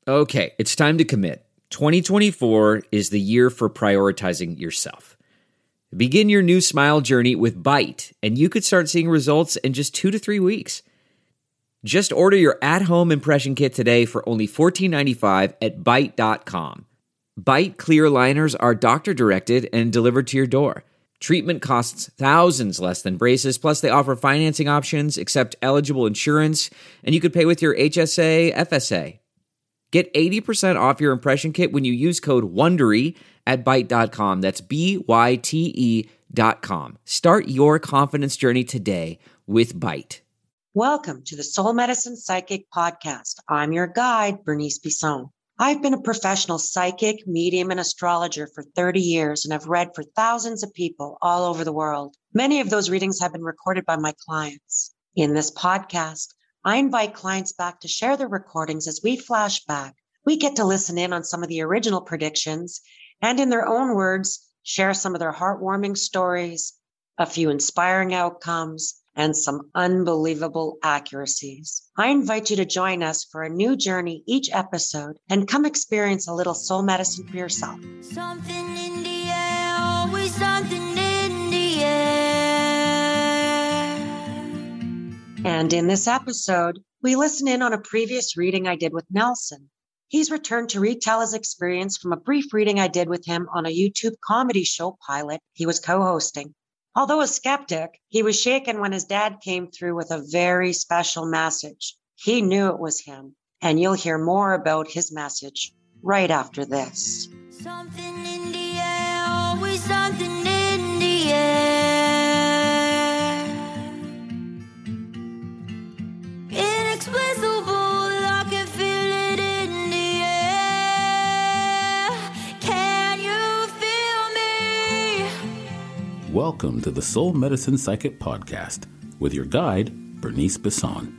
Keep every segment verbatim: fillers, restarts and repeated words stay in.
Okay, it's time to commit. twenty twenty-four is the year for prioritizing yourself. Begin your new smile journey with Byte, and you could start seeing results in just two to three weeks. Just order your at-home impression kit today for only fourteen ninety-five at byte dot com. Byte clear aligners are doctor-directed and delivered to your door. Treatment costs thousands less than braces, plus they offer financing options, accept eligible insurance, and you could pay with your H S A, F S A. Get eighty percent off your impression kit when you use code WONDERY at byte dot com. That's B Y T E dot com. Start your confidence journey today with Byte. Welcome to the Soul Medicine Psychic Podcast. I'm your guide, Bernice Bisson. I've been a professional psychic, medium, and astrologer for thirty years, and I've read for thousands of people all over the world. Many of those readings have been recorded by my clients. In this podcast, I invite clients back to share their recordings as we flash back. We get to listen in on some of the original predictions and, in their own words, share some of their heartwarming stories, a few inspiring outcomes, and some unbelievable accuracies. I invite you to join us for a new journey each episode and come experience a little soul medicine for yourself. Something in the air, always something in the air. And in this episode, we listen in on a previous reading I did with Nelson. He's returned to retell his experience from a brief reading I did with him on a YouTube comedy show pilot he was co-hosting. Although a skeptic, he was shaken when his dad came through with a very special message. He knew it was him, and you'll hear more about his message right after this. Something in the air, always something in the air. Inexplicable, I can feel it in the air. Can you feel me? Welcome to the Soul Medicine Psychic Podcast with your guide, Bernice Bisson.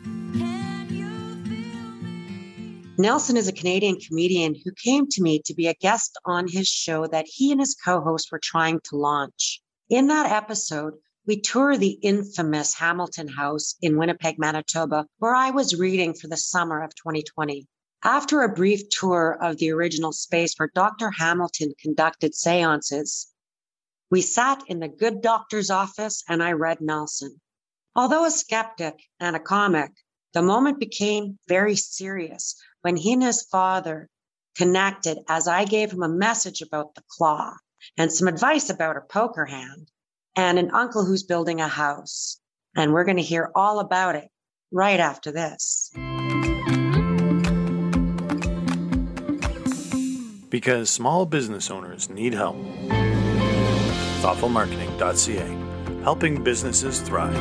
Nelson is a Canadian comedian who came to me to be a guest on his show that he and his co-host were trying to launch. In that episode, we tour the infamous Hamilton House in Winnipeg, Manitoba, where I was reading for the summer of twenty twenty. After a brief tour of the original space where Doctor Hamilton conducted seances, we sat in the good doctor's office and I read Nelson. Although a skeptic and a comic, the moment became very serious when he and his father connected as I gave him a message about the claw and some advice about a poker hand and an uncle who's building a house. And we're going to hear all about it right after this. Because small business owners need help. thoughtful marketing dot c a, helping businesses thrive.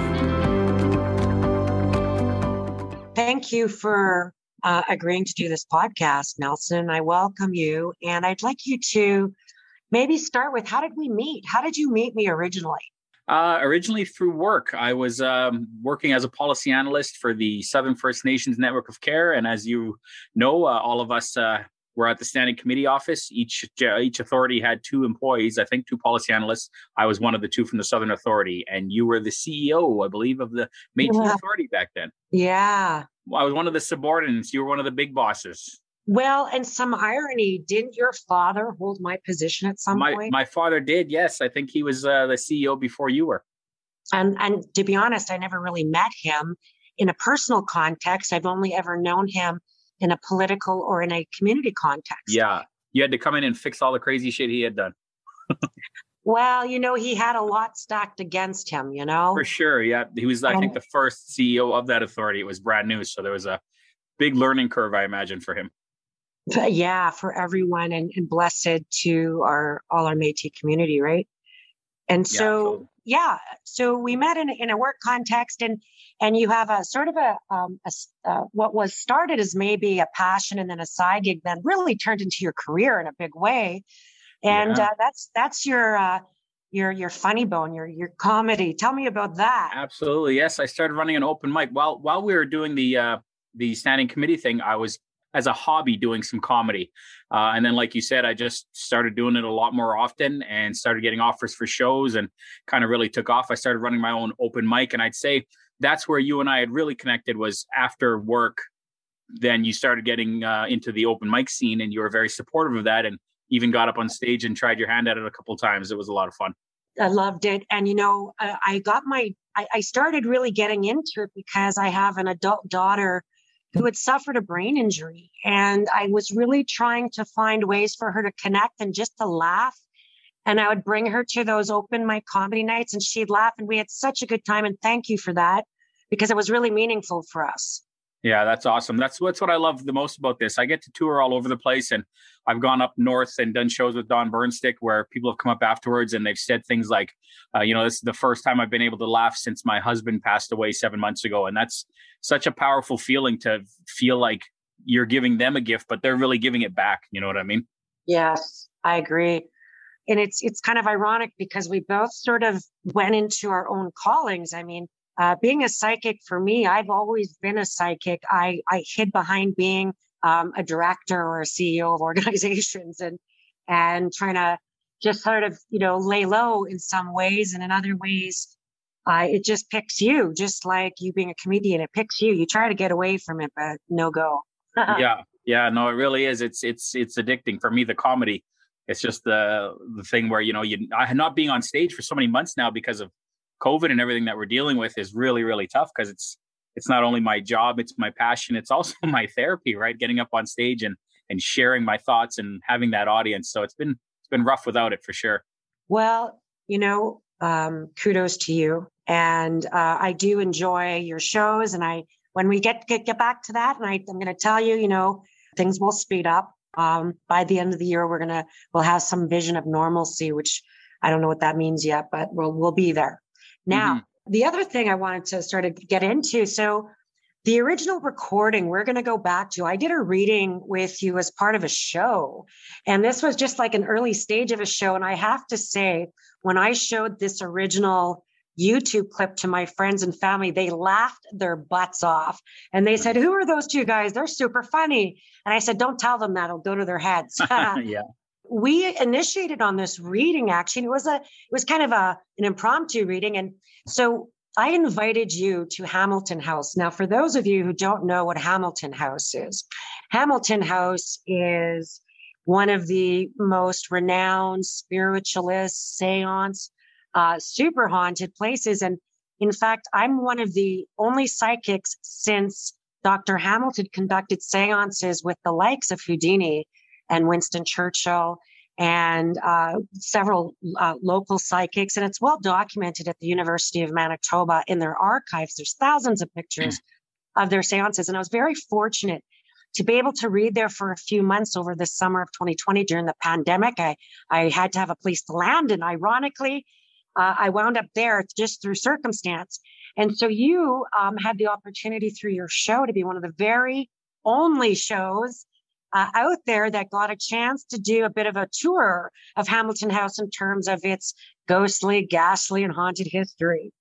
Thank you for uh, agreeing to do this podcast, Nelson. I welcome you. And I'd like you to maybe start with, how did we meet? How did you meet me originally? Uh, originally through work. I was um, working as a policy analyst for the Southern First Nations Network of Care. And as you know, uh, all of us uh, were at the standing committee office. Each each authority had two employees, I think two policy analysts. I was one of the two from the Southern Authority. And you were the C E O, I believe, of the Métis Yeah. Authority back then. Yeah. I was one of the subordinates. You were one of the big bosses. Well, and some irony, didn't your father hold my position at some My point? my father did, yes. I think he was uh, the C E O before you were. And, and to be honest, I never really met him in a personal context. I've only ever known him in a political or in a community context. Yeah. You had to come in and fix all the crazy shit he had done. Well, you know, he had a lot stacked against him, you know? For sure, yeah. He was, I think, the first C E O of that authority. It was brand new, so there was a big learning curve, I imagine, for him. But yeah, for everyone, and, and blessed to our all our Métis community, right? And Yeah, so, totally. yeah, so we met in, in a work context, and and you have a sort of a, um, a s- uh, what was started as maybe a passion and then a side gig, then really turned into your career in a big way. And Yeah. uh, that's that's your uh, your your funny bone, your your comedy. Tell me about that. Absolutely, yes. I started running an open mic while while we were doing the uh, the standing committee thing. I was, as a hobby, doing some comedy, uh, and then, like you said, I just started doing it a lot more often and started getting offers for shows, and kind of really took off. I started running my own open mic, and I'd say that's where you and I had really connected, was after work. then you started getting uh, into the open mic scene, and you were very supportive of that, and even got up on stage and tried your hand at it a couple of times. It was a lot of fun. I loved it. And, you know, I, I got my, I, I started really getting into it because I have an adult daughter who had suffered a brain injury. And I was really trying to find ways for her to connect and just to laugh. And I would bring her to those open mic comedy nights and she'd laugh. And we had such a good time. And thank you for that, because it was really meaningful for us. Yeah, that's awesome. That's what's what I love the most about this. I get to tour all over the place, and I've gone up north and done shows with Don Burnstick where people have come up afterwards and they've said things like, uh, you know, this is the first time I've been able to laugh since my husband passed away seven months ago. And that's such a powerful feeling, to feel like you're giving them a gift, but they're really giving it back. You know what I mean? Yes, I agree. And it's it's kind of ironic because we both sort of went into our own callings. I mean, Uh, being a psychic for me, I've always been a psychic. I, I hid behind being um, a director or a C E O of organizations and and trying to just sort of, you know, lay low in some ways. And in other ways, uh, it just picks you, just like you being a comedian, it picks you. You try to get away from it, but no go. yeah. Yeah, no, it really is. It's it's it's addicting for me, the comedy. It's just the the thing where, you know, you I not being on stage for so many months now because of COVID and everything that we're dealing with is really, really tough, because it's it's not only my job, it's my passion, it's also my therapy, right? Getting up on stage and and sharing my thoughts and having that audience. So it's been it's been rough without it, for sure. Well, you know, um, kudos to you. And uh, I do enjoy your shows. And I when we get get, get back to that, and I, I'm going to tell you, you know, things will speed up. Um, by the end of the year, we're gonna we'll have some vision of normalcy, which I don't know what that means yet, but we'll we'll be there. Now, mm-hmm. The other thing I wanted to sort of get into, so the original recording, we're going to go back to, I did a reading with you as part of a show. And this was just like an early stage of a show. And I have to say, when I showed this original YouTube clip to my friends and family, they laughed their butts off. And they said, who are those two guys? They're super funny. And I said, don't tell them that. It'll go to their heads. Yeah. We initiated on this reading, actually. It was a, it was kind of a, an impromptu reading. And so I invited you to Hamilton House. Now, for those of you who don't know what Hamilton House is, Hamilton House is one of the most renowned spiritualist, seance, uh, super haunted places. And in fact, I'm one of the only psychics since Doctor Hamilton conducted seances with the likes of Houdini and Winston Churchill and uh, several uh, local psychics. And it's well documented at the University of Manitoba in their archives. There's thousands of pictures mm. of their seances. And I was very fortunate to be able to read there for a few months over the summer of twenty twenty during the pandemic. I, I had to have a place to land. And ironically, uh, I wound up there just through circumstance. And so you um, had the opportunity through your show to be one of the very only shows Uh, out there that got a chance to do a bit of a tour of Hamilton House in terms of its ghostly, ghastly, and haunted history.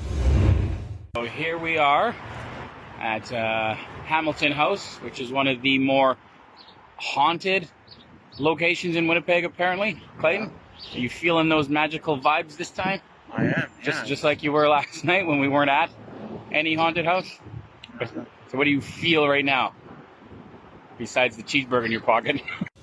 So here we are at uh, Hamilton House, which is one of the more haunted locations in Winnipeg, apparently. Clayton, are you feeling those magical vibes this time? I am, yeah. Just, just like you were last night when we weren't at any haunted house? So what do you feel right now? Besides the cheeseburger in your pocket.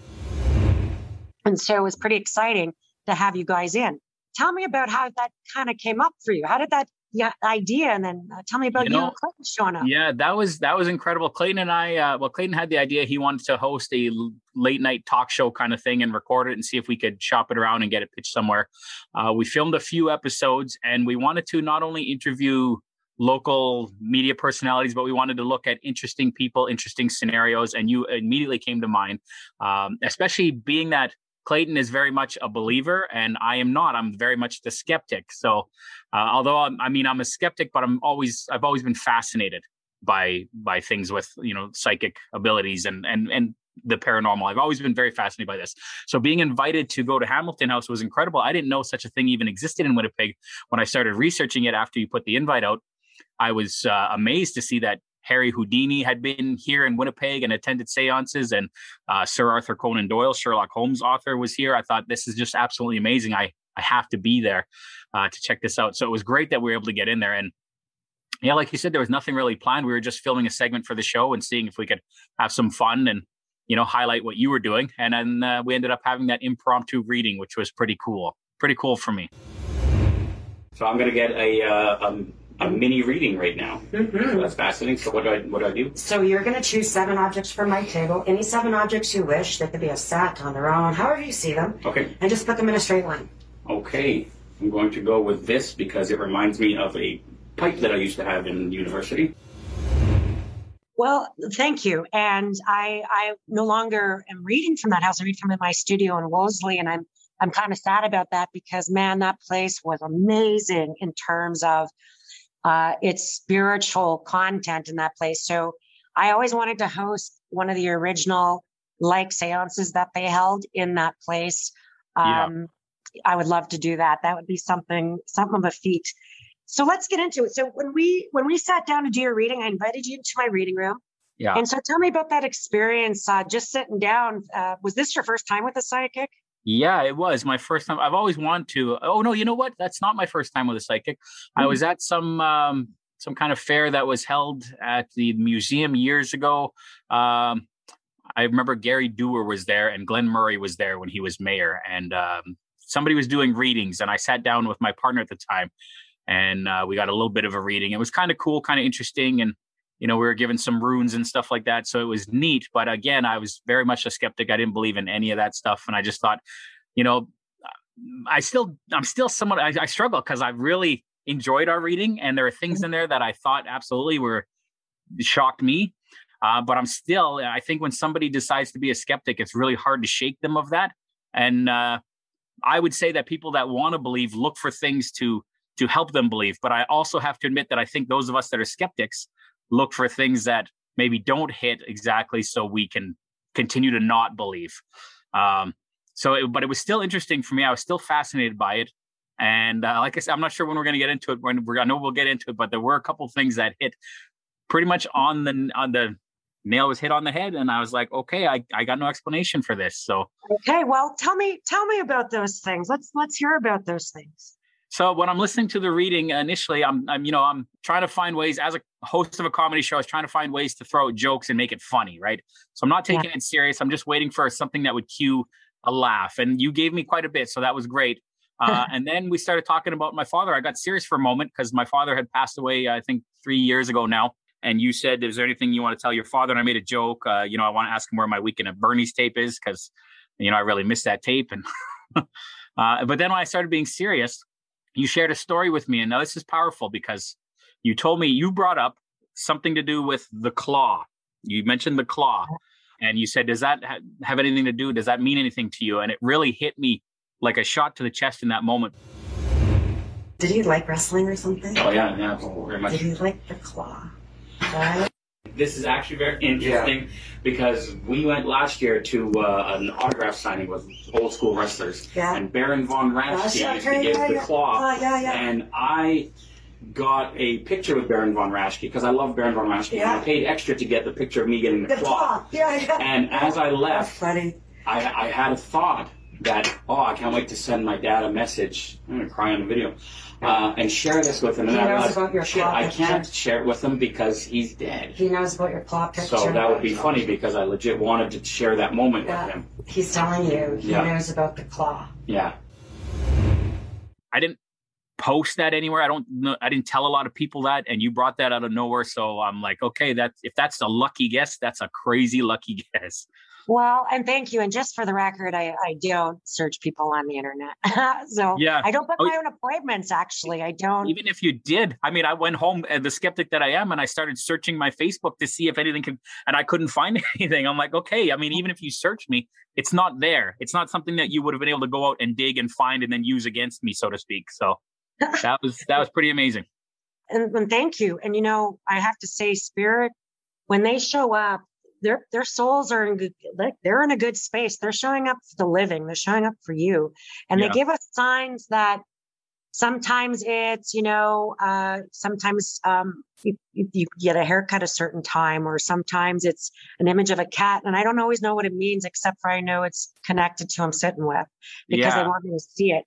And so it was pretty exciting to have you guys in. Tell me about how that kind of came up for you. How did that yeah, idea, and then uh, tell me about you, know, you and Clayton showing up. Yeah, that was that was incredible. Clayton and I, uh, well, Clayton had the idea. He wanted to host a late night talk show kind of thing and record it and see if we could shop it around and get it pitched somewhere. Uh, we filmed a few episodes, and we wanted to not only interview local media personalities, but we wanted to look at interesting people, interesting scenarios, and you immediately came to mind, um, especially being that Clayton is very much a believer and I am not. I'm very much the skeptic. So uh, although I'm, I mean, I'm a skeptic, but I'm always, I've always been fascinated by, by things with, you know, psychic abilities and, and, and the paranormal. I've always been very fascinated by this. So being invited to go to Hamilton House was incredible. I didn't know such a thing even existed in Winnipeg. When I started researching it after you put the invite out, I was uh, amazed to see that Harry Houdini had been here in Winnipeg and attended seances, and uh, Sir Arthur Conan Doyle, Sherlock Holmes author, was here. I thought, this is just absolutely amazing. I, I have to be there uh, to check this out. So it was great that we were able to get in there. And yeah, like you said, there was nothing really planned. We were just filming a segment for the show and seeing if we could have some fun and, you know, highlight what you were doing. And then uh, we ended up having that impromptu reading, which was pretty cool. Pretty cool for me. So I'm going to get a, uh, um, a mini reading right now. Mm-hmm. That's fascinating. So what do I what do I do? So you're going to choose seven objects from my table. Any seven objects you wish. They could be a set on their own, however you see them. Okay. And just put them in a straight line. Okay. I'm going to go with this because it reminds me of a pipe that I used to have in university. Well, thank you. And I I no longer am reading from that house. I read from in my studio in Wolseley, and I'm I'm kind of sad about that because, man, that place was amazing in terms of uh, its spiritual content in that place. So I always wanted to host one of the original like seances that they held in that place. Um, yeah. I would love to do that. That would be something, something of a feat. So let's get into it. So when we when we sat down to do your reading, I invited you into my reading room. Yeah. And so tell me about that experience, uh, just sitting down. Uh, was this your first time with a psychic? Yeah, it was my first time. I've always wanted to. Oh no, you know what? That's not my first time with a psychic. Mm-hmm. I was at some um, some kind of fair that was held at the museum years ago. Um, I remember Gary Dewar was there and Glenn Murray was there when he was mayor, and um, somebody was doing readings, and I sat down with my partner at the time, and uh, we got a little bit of a reading. It was kind of cool, kind of interesting, and you know, we were given some runes and stuff like that. So it was neat. But again, I was very much a skeptic. I didn't believe in any of that stuff. And I just thought, you know, I still, I'm still somewhat, I, I struggle because I really enjoyed our reading. And there are things in there that I thought absolutely were shocked me. Uh, but I'm still, I think when somebody decides to be a skeptic, it's really hard to shake them of that. And uh, I would say that people that want to believe look for things to, to help them believe. But I also have to admit that I think those of us that are skeptics look for things that maybe don't hit exactly so we can continue to not believe. Um, so, it, but it was still interesting for me. I was still fascinated by it. And uh, like I said, I'm not sure when we're going to get into it. When we're, I know we'll get into it, but there were a couple of things that hit pretty much on the, on the nail was hit on the head. And I was like, okay, I, I got no explanation for this. So, okay, well, tell me, tell me about those things. Let's, let's hear about those things. So when I'm listening to the reading initially, I'm, I'm, you know, I'm trying to find ways as a host of a comedy show. I was trying to find ways to throw out jokes and make it funny, right? So I'm not taking yeah. it serious. I'm just waiting for something that would cue a laugh. And you gave me quite a bit, so that was great. Uh, and then we started talking about my father. I got serious for a moment because my father had passed away, I think, three years ago now. And you said, "Is there anything you want to tell your father?" And I made a joke. Uh, you know, I want to ask him where my Weekend at Bernie's tape is because, you know, I really missed that tape. And uh, but then when I started being serious, you shared a story with me, and now this is powerful because you told me you brought up something to do with the claw. You mentioned the claw, and you said, does that ha- have anything to do? Does that mean anything to you? And it really hit me like a shot to the chest in that moment. Did he like wrestling or something? Oh, yeah, yeah, very much. Did he like the claw? Right? This is actually very interesting yeah. because we went last year to uh, an autograph signing with old school wrestlers. Yeah. And Baron Von Raschke yeah, used to yeah, give yeah, the yeah. claw. Uh, yeah, yeah. And I got a picture with Baron Von Raschke because I love Baron Von Raschke. Yeah. And I paid extra to get the picture of me getting the, the claw. claw. Yeah, yeah. And as I left, That's funny. I, I had a thought that, oh, I can't wait to send my dad a message. I'm going to cry on the video. Uh, and share this with him. He and knows I realized, about your shit, claw I picture. can't share it with him because he's dead. He knows about your claw picture. So that would be funny because I legit wanted to share that moment yeah. with him. He's telling you he yeah. knows about the claw. Yeah. I didn't post that anywhere. I don't know. I didn't tell a lot of people that, and you brought that out of nowhere. So I'm like, okay, that if that's a lucky guess, that's a crazy lucky guess. Well, and thank you. And just for the record, I, I don't search people on the internet. so yeah. I don't book oh, my own appointments, actually. I don't. Even if you did, I mean, I went home, uh, the skeptic that I am, and I started searching my Facebook to see if anything could, and I couldn't find anything. I'm like, okay, I mean, even if you search me, it's not there. It's not something that you would have been able to go out and dig and find and then use against me, so to speak. So that was, that was pretty amazing. And, and thank you. And, you know, I have to say, Spirit, when they show up, their their souls are in good, like they're in a good space. They're showing up for the living. They're showing up for you. And yeah. they give us signs that sometimes it's, you know, uh, sometimes um, you, you get a haircut a certain time, or sometimes it's an image of a cat. And I don't always know what it means, except for I know it's connected to who I'm sitting with because yeah. they want me to see it.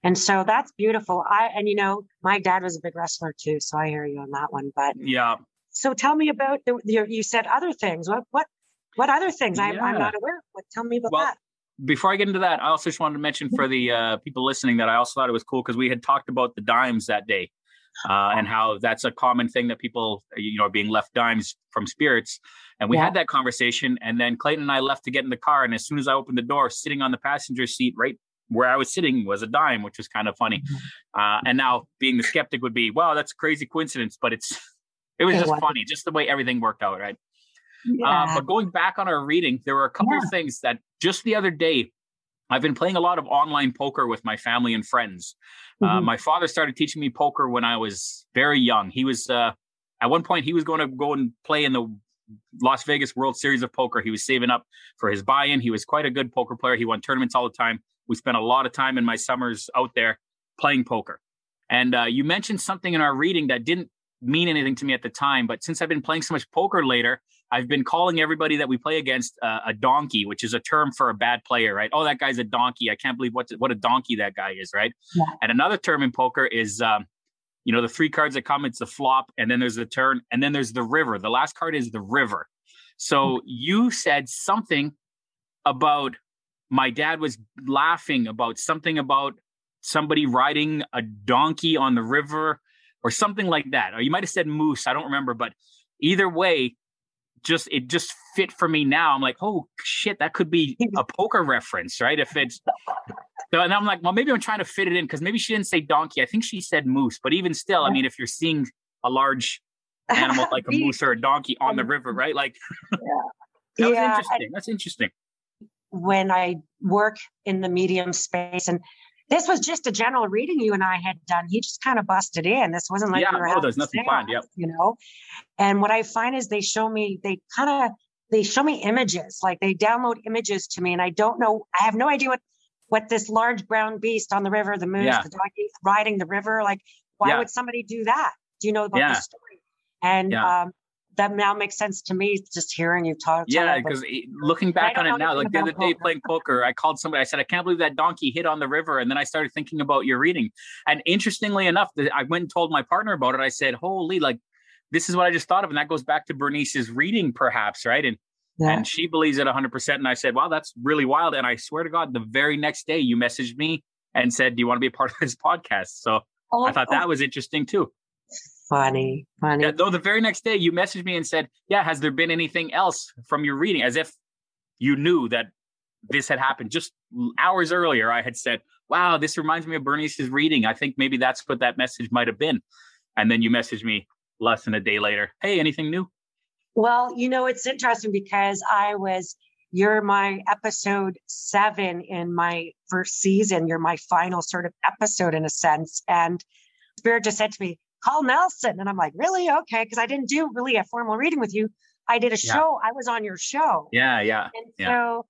And so that's beautiful. I, and you know, my dad was a big wrestler too. So I hear you on that one, but Yeah. so tell me about the, your, you said other things. What, what, what other things? I, I'm Yeah. not aware of. What, tell me about Well, that. Before I get into that, I also just wanted to mention for the uh, people listening that I also thought it was cool because we had talked about the dimes that day uh, and how that's a common thing that people, you know, are being left dimes from spirits. And we Yeah. had that conversation. And then Clayton and I left to get in the car. And as soon as I opened the door, sitting on the passenger seat right where I was sitting was a dime, which was kind of funny. Uh, and now being the skeptic would be, wow, that's a crazy coincidence. But it's it was It just was. funny, just the way everything worked out, right? Yeah. Uh, but going back on our reading, there were a couple Yeah. of things that just the other day, I've been playing a lot of online poker with my family and friends. Uh, Mhm. my father started teaching me poker when I was very young. He was, uh, at one point, he was going to go and play in the Las Vegas World Series of Poker. He was saving up for his buy-in. He was quite a good poker player. He won tournaments all the time. We spent a lot of time in my summers out there playing poker. And uh, you mentioned something in our reading that didn't mean anything to me at the time, but since I've been playing so much poker later, I've been calling everybody that we play against uh, a donkey, which is a term for a bad player, right? Oh, that guy's a donkey. I can't believe what what a donkey that guy is, right? Yeah. And another term in poker is, um, you know, the three cards that come, it's the flop, and then there's the turn, and then there's the river. The last card is the river. So you said something about my dad was laughing about something about somebody riding a donkey on the river or something like that. Or you might have said moose. I don't remember, but either way, just it just fit for me now. I'm like, oh shit, that could be a poker reference, right? If it's so, and I'm like, well, maybe I'm trying to fit it in because maybe she didn't say donkey. I think she said moose. But even still, I mean, if you're seeing a large animal like a moose or a donkey on the river, right? Like that was Yeah, interesting. That's interesting. when I work in the medium space, and this was just a general reading you and I had done. He just kind of busted in. This wasn't like Yeah, we were no, having there's nothing seance, planned, yep. you know. And what I find is they show me, they kind of they show me images, like they download images to me, and I don't know, I have no idea what what this large brown beast on the river, the moose, Yeah. the donkey riding the river, like why Yeah. would somebody do that? Do you know about Yeah. the story? And Yeah. um, that now makes sense to me just hearing you talk. Yeah, tell about- because looking back I on don't it know now, like the anything other day about playing poker, I called somebody. I said, I can't believe that donkey hit on the river. And then I started thinking about your reading. And interestingly enough, the- I went and told my partner about it. I said, holy, like, this is what I just thought of. And that goes back to Bernice's reading, perhaps, right? And Yeah. and she believes it one hundred percent. And I said, wow, that's really wild. And I swear to God, the very next day you messaged me and said, do you want to be a part of this podcast? So Oh, I thought that was interesting too. funny, funny. Yeah, though the very next day you messaged me and said, yeah, has there been anything else from your reading? As if you knew that this had happened just hours earlier. I had said, wow, this reminds me of Bernice's reading. I think maybe that's what that message might have been. And then you messaged me less than a day later. Hey, anything new? Well, you know, it's interesting because I was, you're my episode seven in my first season. You're my final sort of episode in a sense. And Spirit just said to me, call Nelson. And I'm like, really? Okay. Because I didn't do really a formal reading with you. I did a Yeah. show. I was on your show. Yeah, yeah. And yeah. so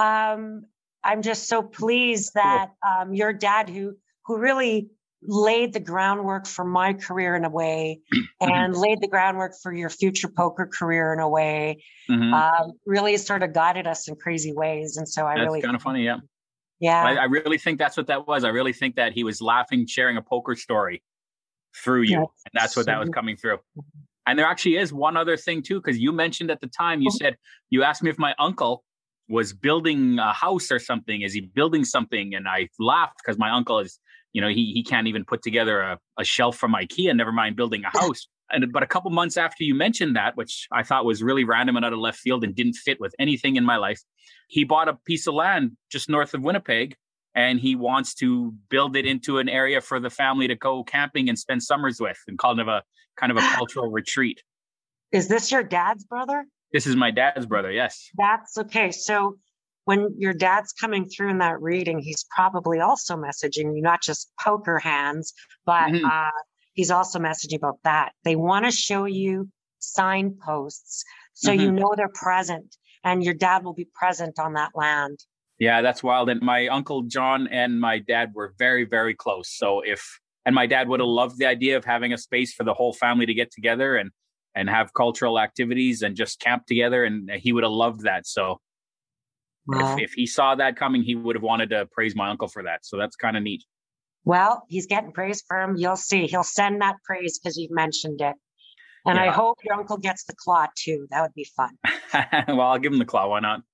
um, I'm just so pleased that um, your dad, who who really laid the groundwork for my career in a way, and laid the groundwork for your future poker career in a way, Mhm. um, really sort of guided us in crazy ways. And so I That's really, kind of funny. Yeah. yeah, I, I really think that's what that was. I really think that he was laughing, sharing a poker story through you. That's And that's what that was so- coming through. And there actually is one other thing too, because you mentioned at the time, you said, you asked me if my uncle was building a house or something. Is he building something? And I laughed because my uncle is, you know, he he can't even put together a, a shelf from IKEA, never mind building a house. And but a couple months after you mentioned that, which I thought was really random and out of left field and didn't fit with anything in my life, he bought a piece of land just north of Winnipeg, and he wants to build it into an area for the family to go camping and spend summers with, and kind of a kind of a cultural retreat. Is this your dad's brother? This is my dad's brother. Yes. That's okay. So when your dad's coming through in that reading, he's probably also messaging you, not just poker hands, but Mhm. uh, he's also messaging about that. They want to show you signposts so you know they're present, and your dad will be present on that land. Yeah, that's wild. And my uncle John and my dad were very, very close. So if, and my dad would have loved the idea of having a space for the whole family to get together and, and have cultural activities and just camp together. And he would have loved that. So Wow. if, if he saw that coming, he would have wanted to praise my uncle for that. So that's kind of neat. Well, he's getting praise for him. You'll see. He'll send that praise because you've mentioned it. And Yeah. I hope your uncle gets the claw too. That would be fun. Well, I'll give him the claw. Why not?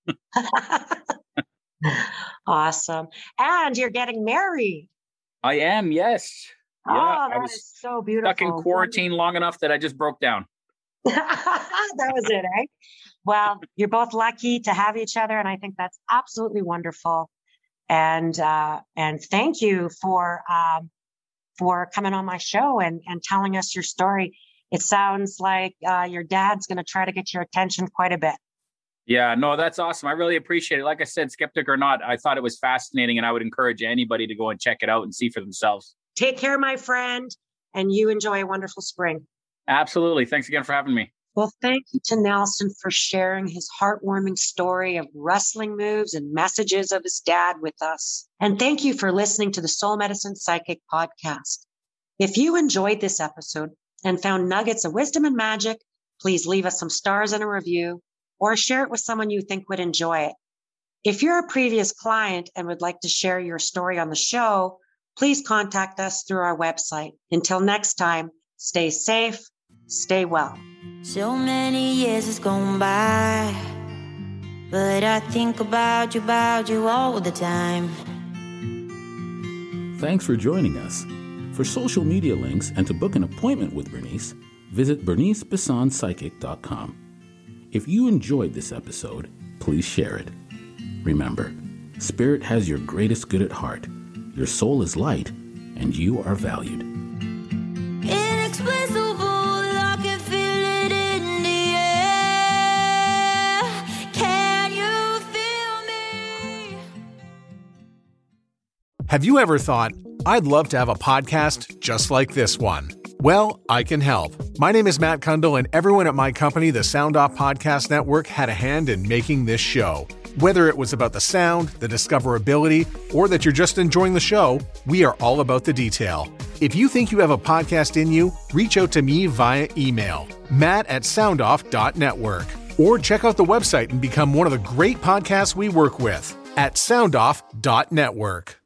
Awesome. And you're getting married. I am, yes. Yeah, oh, I that was is so beautiful. stuck in quarantine long enough that I just broke down. That was it, eh? Well, you're both lucky to have each other, and I think that's absolutely wonderful. And uh, and thank you for um, for coming on my show and and telling us your story. It sounds like uh, your dad's going to try to get your attention quite a bit. Yeah, no, that's awesome. I really appreciate it. Like I said, skeptic or not, I thought it was fascinating, and I would encourage anybody to go and check it out and see for themselves. Take care, my friend, and you enjoy a wonderful spring. Absolutely. Thanks again for having me. Well, thank you to Nelson for sharing his heartwarming story of wrestling moves and messages of his dad with us. And thank you for listening to the Soul Medicine Psychic Podcast. If you enjoyed this episode and found nuggets of wisdom and magic, please leave us some stars and a review or share it with someone you think would enjoy it. If you're a previous client and would like to share your story on the show, please contact us through our website. Until next time, stay safe, stay well. So many years has gone by, but I think about you, about you all the time. Thanks for joining us. For social media links and to book an appointment with Bernice, visit bernice bisson psychic dot com. If you enjoyed this episode, please share it. Remember, Spirit has your greatest good at heart. Your soul is light, and you are valued. Inexplicable, I can feel it in the air. Can you feel me? Have you ever thought, I'd love to have a podcast just like this one? Well, I can help. My name is Matt Kundle, and everyone at my company, the Sound Off Podcast Network, had a hand in making this show. Whether it was about the sound, the discoverability, or that you're just enjoying the show, we are all about the detail. If you think you have a podcast in you, reach out to me via email, matt at soundoff dot network, or check out the website and become one of the great podcasts we work with at soundoff dot network.